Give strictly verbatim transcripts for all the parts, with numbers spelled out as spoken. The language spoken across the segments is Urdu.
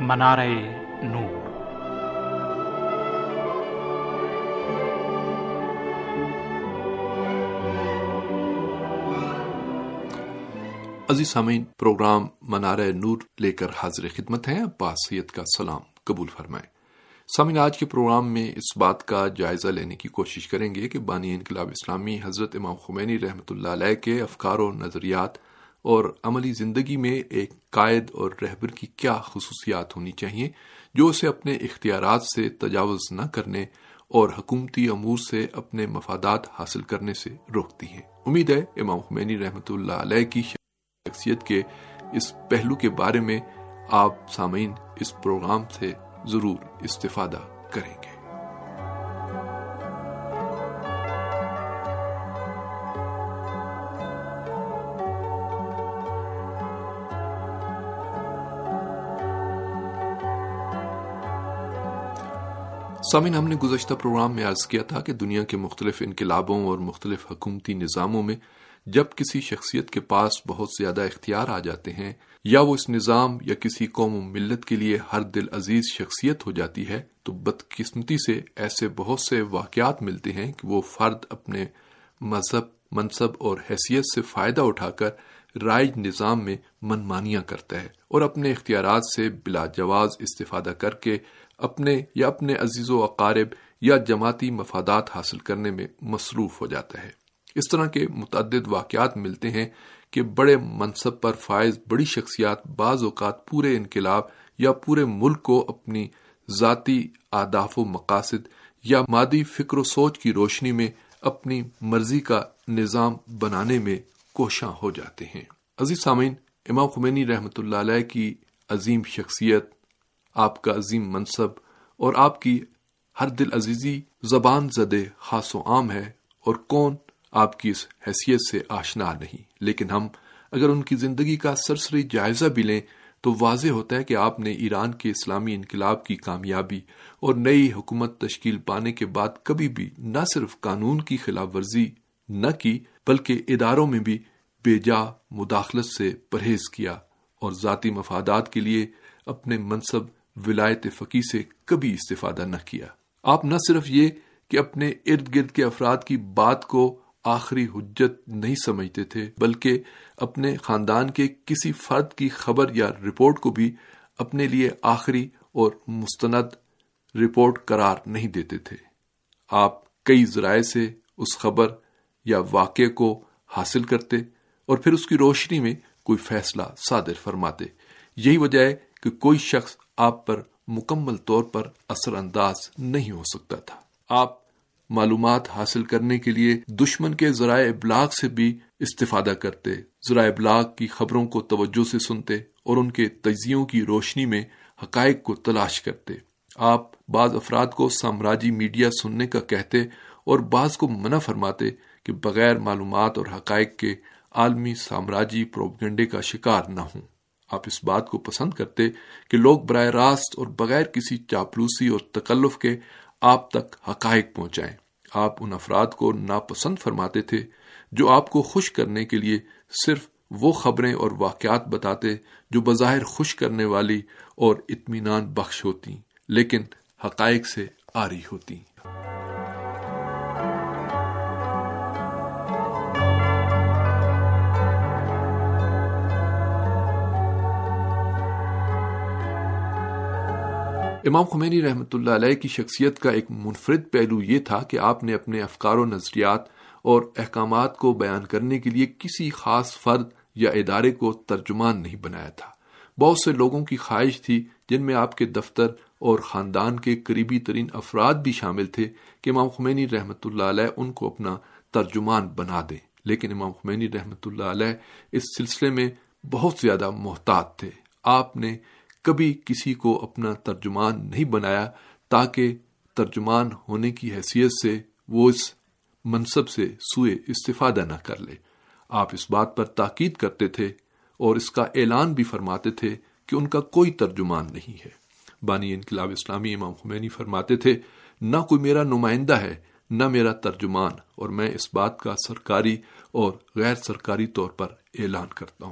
منارہ نور۔ عزیز سامعین، پروگرام منارہ نور لے کر حاضر خدمت ہیں۔ عباس سید کا سلام قبول فرمائیں۔ سامعین، آج کے پروگرام میں اس بات کا جائزہ لینے کی کوشش کریں گے کہ بانی انقلاب اسلامی حضرت امام خمینی رحمۃ اللہ علیہ کے افکار و نظریات اور عملی زندگی میں ایک قائد اور رہبر کی کیا خصوصیات ہونی چاہیے جو اسے اپنے اختیارات سے تجاوز نہ کرنے اور حکومتی امور سے اپنے مفادات حاصل کرنے سے روکتی ہیں۔ امید ہے امام خمینی رحمۃ اللہ علیہ کی شخصیت کے اس پہلو کے بارے میں آپ سامعین اس پروگرام سے ضرور استفادہ کریں گے۔ سامعین، ہم نے گزشتہ پروگرام میں عرض کیا تھا کہ دنیا کے مختلف انقلابوں اور مختلف حکومتی نظاموں میں جب کسی شخصیت کے پاس بہت زیادہ اختیار آ جاتے ہیں یا وہ اس نظام یا کسی قوم و ملت کے لیے ہر دل عزیز شخصیت ہو جاتی ہے تو بدقسمتی سے ایسے بہت سے واقعات ملتے ہیں کہ وہ فرد اپنے مذہب، منصب اور حیثیت سے فائدہ اٹھا کر رائج نظام میں منمانیاں کرتا ہے اور اپنے اختیارات سے بلا جواز استفادہ کر کے اپنے یا اپنے عزیز و اقارب یا جماعتی مفادات حاصل کرنے میں مصروف ہو جاتا ہے۔ اس طرح کے متعدد واقعات ملتے ہیں کہ بڑے منصب پر فائز بڑی شخصیات بعض اوقات پورے انقلاب یا پورے ملک کو اپنی ذاتی اہداف و مقاصد یا مادی فکر و سوچ کی روشنی میں اپنی مرضی کا نظام بنانے میں کوشاں ہو جاتے ہیں۔ عزیز سامعین، امام خمینی رحمۃ اللہ علیہ کی عظیم شخصیت، آپ کا عظیم منصب اور آپ کی ہر دل عزیزی زبان زدے خاص و عام ہے، اور کون آپ کی اس حیثیت سے آشنا نہیں، لیکن ہم اگر ان کی زندگی کا سرسری جائزہ بھی لیں تو واضح ہوتا ہے کہ آپ نے ایران کے اسلامی انقلاب کی کامیابی اور نئی حکومت تشکیل پانے کے بعد کبھی بھی نہ صرف قانون کی خلاف ورزی نہ کی بلکہ اداروں میں بھی بے جا مداخلت سے پرہیز کیا اور ذاتی مفادات کے لیے اپنے منصب ولایت فقیہ سے کبھی استفادہ نہ کیا۔ آپ نہ صرف یہ کہ اپنے ارد گرد کے افراد کی بات کو آخری حجت نہیں سمجھتے تھے بلکہ اپنے خاندان کے کسی فرد کی خبر یا رپورٹ کو بھی اپنے لیے آخری اور مستند رپورٹ قرار نہیں دیتے تھے۔ آپ کئی ذرائع سے اس خبر یا واقعے کو حاصل کرتے اور پھر اس کی روشنی میں کوئی فیصلہ صادر فرماتے۔ یہی وجہ ہے کہ کوئی شخص آپ پر مکمل طور پر اثر انداز نہیں ہو سکتا تھا۔ آپ معلومات حاصل کرنے کے لیے دشمن کے ذرائع ابلاغ سے بھی استفادہ کرتے، ذرائع ابلاغ کی خبروں کو توجہ سے سنتے اور ان کے تجزیوں کی روشنی میں حقائق کو تلاش کرتے۔ آپ بعض افراد کو سامراجی میڈیا سننے کا کہتے اور بعض کو منع فرماتے کہ بغیر معلومات اور حقائق کے عالمی سامراجی پروپیگنڈے کا شکار نہ ہوں۔ آپ اس بات کو پسند کرتے کہ لوگ براہ راست اور بغیر کسی چاپلوسی اور تکلف کے آپ تک حقائق پہنچائیں۔ آپ ان افراد کو ناپسند فرماتے تھے جو آپ کو خوش کرنے کے لیے صرف وہ خبریں اور واقعات بتاتے جو بظاہر خوش کرنے والی اور اطمینان بخش ہوتی لیکن حقائق سے عاری ہوتی۔ امام خمینی رحمۃ اللہ علیہ کی شخصیت کا ایک منفرد پہلو یہ تھا کہ آپ نے اپنے افکار و نظریات اور احکامات کو بیان کرنے کے لیے کسی خاص فرد یا ادارے کو ترجمان نہیں بنایا تھا۔ بہت سے لوگوں کی خواہش تھی، جن میں آپ کے دفتر اور خاندان کے قریبی ترین افراد بھی شامل تھے، کہ امام خمینی رحمۃ اللہ علیہ ان کو اپنا ترجمان بنا دیں، لیکن امام خمینی رحمۃ اللہ علیہ اس سلسلے میں بہت زیادہ محتاط تھے۔ آپ نے کبھی کسی کو اپنا ترجمان نہیں بنایا تاکہ ترجمان ہونے کی حیثیت سے وہ اس منصب سے سوء استفادہ نہ کر لے۔ آپ اس بات پر تاکید کرتے تھے اور اس کا اعلان بھی فرماتے تھے کہ ان کا کوئی ترجمان نہیں ہے۔ بانی انقلاب اسلامی امام خمینی فرماتے تھے، نہ کوئی میرا نمائندہ ہے نہ میرا ترجمان، اور میں اس بات کا سرکاری اور غیر سرکاری طور پر اعلان کرتا ہوں۔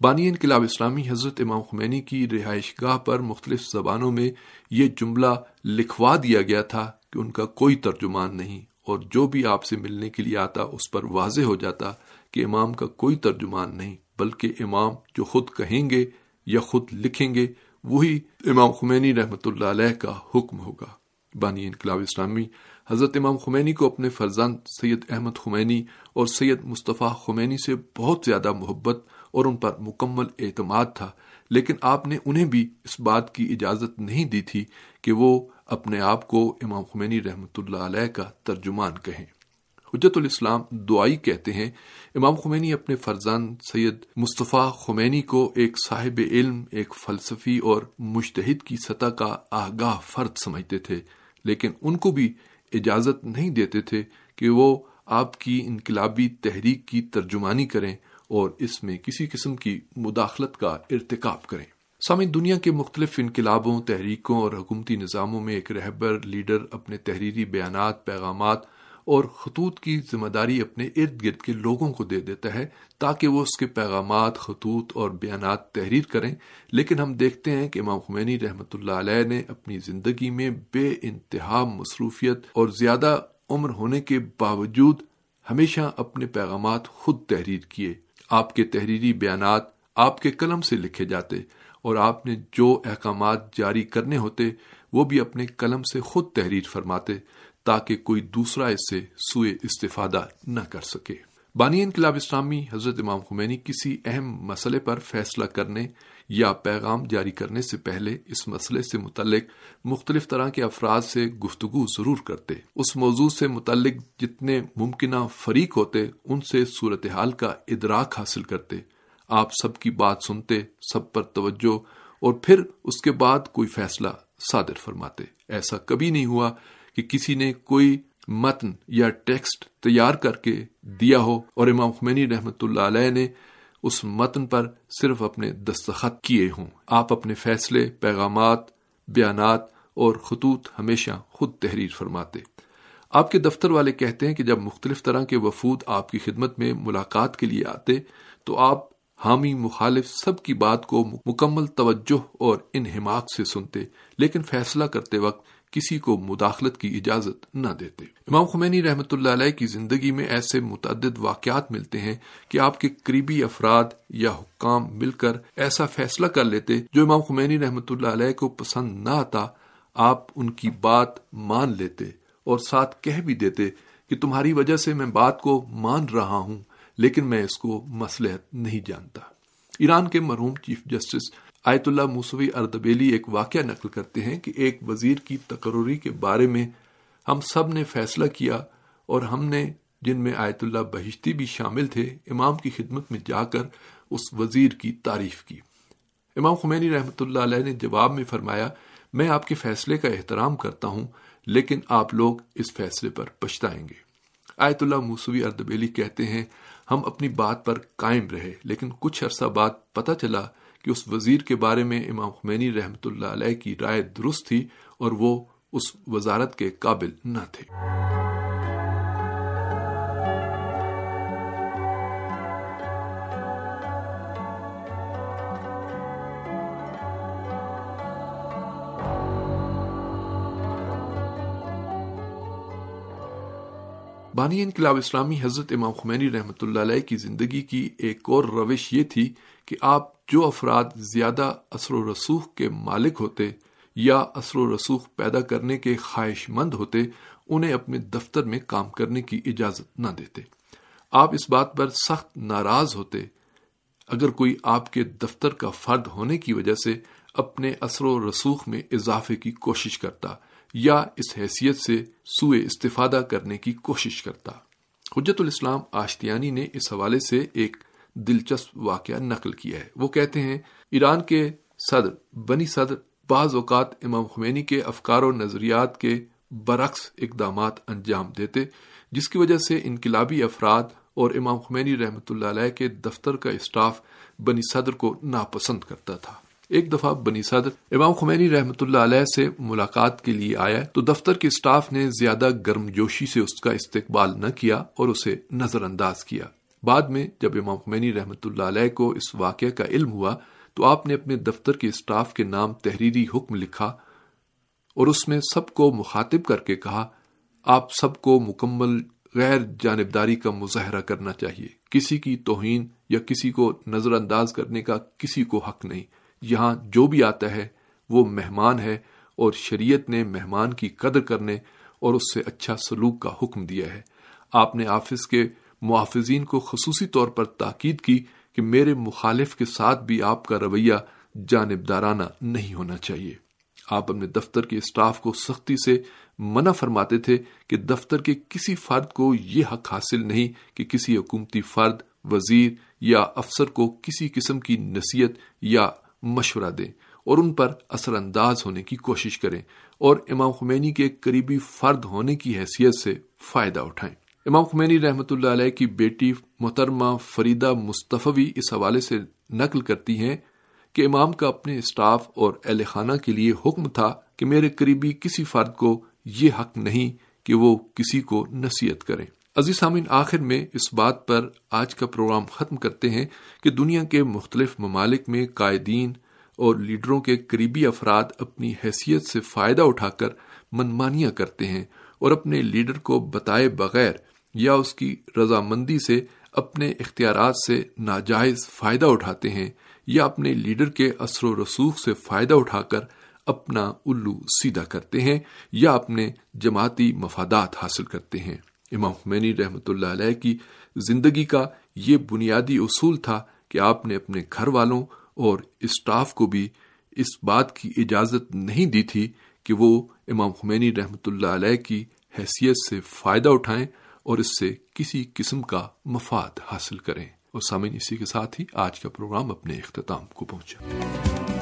بانی انقلاب اسلامی حضرت امام خمینی کی رہائش گاہ پر مختلف زبانوں میں یہ جملہ لکھوا دیا گیا تھا کہ ان کا کوئی ترجمان نہیں، اور جو بھی آپ سے ملنے کے لیے آتا اس پر واضح ہو جاتا کہ امام کا کوئی ترجمان نہیں، بلکہ امام جو خود کہیں گے یا خود لکھیں گے وہی امام خمینی رحمۃ اللہ علیہ کا حکم ہوگا۔ بانی انقلاب اسلامی حضرت امام خمینی کو اپنے فرزند سید احمد خمینی اور سید مصطفیٰ خمینی سے بہت زیادہ محبت اور ان پر مکمل اعتماد تھا، لیکن آپ نے انہیں بھی اس بات کی اجازت نہیں دی تھی کہ وہ اپنے آپ کو امام خمینی رحمۃ اللہ علیہ کا ترجمان کہیں۔ حجت الاسلام دعائی کہتے ہیں امام خمینی اپنے فرزند سید مصطفیٰ خمینی کو ایک صاحب علم، ایک فلسفی اور مجتہد کی سطح کا آگاہ فرد سمجھتے تھے، لیکن ان کو بھی اجازت نہیں دیتے تھے کہ وہ آپ کی انقلابی تحریک کی ترجمانی کریں اور اس میں کسی قسم کی مداخلت کا ارتکاب کریں۔ سامعین، دنیا کے مختلف انقلابوں، تحریکوں اور حکومتی نظاموں میں ایک رہبر لیڈر اپنے تحریری بیانات، پیغامات اور خطوط کی ذمہ داری اپنے ارد گرد کے لوگوں کو دے دیتا ہے تاکہ وہ اس کے پیغامات، خطوط اور بیانات تحریر کریں، لیکن ہم دیکھتے ہیں کہ امام خمینی رحمۃ اللہ علیہ نے اپنی زندگی میں بے انتہا مصروفیت اور زیادہ عمر ہونے کے باوجود ہمیشہ اپنے پیغامات خود تحریر کیے۔ آپ کے تحریری بیانات آپ کے قلم سے لکھے جاتے اور آپ نے جو احکامات جاری کرنے ہوتے وہ بھی اپنے قلم سے خود تحریر فرماتے تاکہ کوئی دوسرا اس سے سوء استفادہ نہ کر سکے۔ بانی انقلاب اسلامی حضرت امام خمینی کسی اہم مسئلے پر فیصلہ کرنے یا پیغام جاری کرنے سے پہلے اس مسئلے سے متعلق مختلف طرح کے افراد سے گفتگو ضرور کرتے۔ اس موضوع سے متعلق جتنے ممکنہ فریق ہوتے ان سے صورتحال کا ادراک حاصل کرتے، آپ سب کی بات سنتے، سب پر توجہ، اور پھر اس کے بعد کوئی فیصلہ صادر فرماتے۔ ایسا کبھی نہیں ہوا کہ کسی نے کوئی متن یا ٹیکسٹ تیار کر کے دیا ہو اور امام خمینی رحمۃ اللہ علیہ نے اس متن پر صرف اپنے دستخط کیے ہوں۔ آپ اپنے فیصلے، پیغامات، بیانات اور خطوط ہمیشہ خود تحریر فرماتے۔ آپ کے دفتر والے کہتے ہیں کہ جب مختلف طرح کے وفود آپ کی خدمت میں ملاقات کے لیے آتے تو آپ حامی مخالف سب کی بات کو مکمل توجہ اور انہماک سے سنتے، لیکن فیصلہ کرتے وقت کسی کو مداخلت کی اجازت نہ دیتے۔ امام خمینی رحمۃ اللہ علیہ کی زندگی میں ایسے متعدد واقعات ملتے ہیں کہ آپ کے قریبی افراد یا حکام مل کر ایسا فیصلہ کر لیتے جو امام خمینی رحمۃ اللہ علیہ کو پسند نہ آتا، آپ ان کی بات مان لیتے اور ساتھ کہہ بھی دیتے کہ تمہاری وجہ سے میں بات کو مان رہا ہوں، لیکن میں اس کو مصلحت نہیں جانتا۔ ایران کے مرحوم چیف جسٹس آیت اللہ موسوی اردبیلی ایک واقعہ نقل کرتے ہیں کہ ایک وزیر کی تقرری کے بارے میں ہم سب نے فیصلہ کیا اور ہم نے، جن میں آیت اللہ بہشتی بھی شامل تھے، امام کی خدمت میں جا کر اس وزیر کی تعریف کی۔ امام خمینی رحمۃ اللہ علیہ نے جواب میں فرمایا، میں آپ کے فیصلے کا احترام کرتا ہوں، لیکن آپ لوگ اس فیصلے پر پچھتائیں گے۔ آیت اللہ موسوی اردبیلی کہتے ہیں، ہم اپنی بات پر قائم رہے، لیکن کچھ عرصہ بعد پتہ چلا کہ اس وزیر کے بارے میں امام خمینی رحمۃ اللہ علیہ کی رائے درست تھی اور وہ اس وزارت کے قابل نہ تھے۔ بانی انقلاب اسلامی حضرت امام خمینی رحمۃ اللہ علیہ کی زندگی کی ایک اور روش یہ تھی کہ آپ جو افراد زیادہ اثر و رسوخ کے مالک ہوتے یا اثر و رسوخ پیدا کرنے کے خواہش مند ہوتے انہیں اپنے دفتر میں کام کرنے کی اجازت نہ دیتے۔ آپ اس بات پر سخت ناراض ہوتے اگر کوئی آپ کے دفتر کا فرد ہونے کی وجہ سے اپنے اثر و رسوخ میں اضافے کی کوشش کرتا یا اس حیثیت سے سوء استفادہ کرنے کی کوشش کرتا۔ حجت الاسلام آشتیانی نے اس حوالے سے ایک دلچسپ واقعہ نقل کیا ہے۔ وہ کہتے ہیں، ایران کے صدر بنی صدر بعض اوقات امام خمینی کے افکار و نظریات کے برعکس اقدامات انجام دیتے، جس کی وجہ سے انقلابی افراد اور امام خمینی رحمۃ اللہ علیہ کے دفتر کا اسٹاف بنی صدر کو ناپسند کرتا تھا۔ ایک دفعہ بنی صدر امام خمینی رحمۃ اللہ علیہ سے ملاقات کے لیے آیا تو دفتر کے اسٹاف نے زیادہ گرم جوشی سے اس کا استقبال نہ کیا اور اسے نظر انداز کیا۔ بعد میں جب امام خمینی رحمۃ اللہ علیہ کو اس واقعے کا علم ہوا تو آپ نے اپنے دفتر کے اسٹاف کے نام تحریری حکم لکھا اور اس میں سب کو مخاطب کر کے کہا، آپ سب کو مکمل غیر جانبداری کا مظاہرہ کرنا چاہیے، کسی کی توہین یا کسی کو نظر انداز کرنے کا کسی کو حق نہیں، یہاں جو بھی آتا ہے وہ مہمان ہے اور شریعت نے مہمان کی قدر کرنے اور اس سے اچھا سلوک کا حکم دیا ہے۔ آپ نے آفس کے محافظین کو خصوصی طور پر تاکید کی کہ میرے مخالف کے ساتھ بھی آپ کا رویہ جانبدارانہ نہیں ہونا چاہیے۔ آپ اپنے دفتر کے اسٹاف کو سختی سے منع فرماتے تھے کہ دفتر کے کسی فرد کو یہ حق حاصل نہیں کہ کسی حکومتی فرد، وزیر یا افسر کو کسی قسم کی نصیحت یا مشورہ دیں اور ان پر اثر انداز ہونے کی کوشش کریں اور امام خمینی کے قریبی فرد ہونے کی حیثیت سے فائدہ اٹھائیں۔ امام خمینی رحمۃ اللہ علیہ کی بیٹی محترمہ فریدہ مصطفی اس حوالے سے نقل کرتی ہیں کہ امام کا اپنے اسٹاف اور اہل خانہ کے لیے حکم تھا کہ میرے قریبی کسی فرد کو یہ حق نہیں کہ وہ کسی کو نصیحت کریں۔ عزیز سامعین، آخر میں اس بات پر آج کا پروگرام ختم کرتے ہیں کہ دنیا کے مختلف ممالک میں قائدین اور لیڈروں کے قریبی افراد اپنی حیثیت سے فائدہ اٹھا کر منمانیاں کرتے ہیں اور اپنے لیڈر کو بتائے بغیر یا اس کی رضامندی سے اپنے اختیارات سے ناجائز فائدہ اٹھاتے ہیں یا اپنے لیڈر کے اثر و رسوخ سے فائدہ اٹھا کر اپنا الو سیدھا کرتے ہیں یا اپنے جماعتی مفادات حاصل کرتے ہیں۔ امام خمینی رحمۃ اللہ علیہ کی زندگی کا یہ بنیادی اصول تھا کہ آپ نے اپنے گھر والوں اور اسٹاف کو بھی اس بات کی اجازت نہیں دی تھی کہ وہ امام خمینی رحمۃ اللہ علیہ کی حیثیت سے فائدہ اٹھائیں اور اس سے کسی قسم کا مفاد حاصل کریں۔ اور سامعین، اسی کے ساتھ ہی آج کا پروگرام اپنے اختتام کو پہنچا۔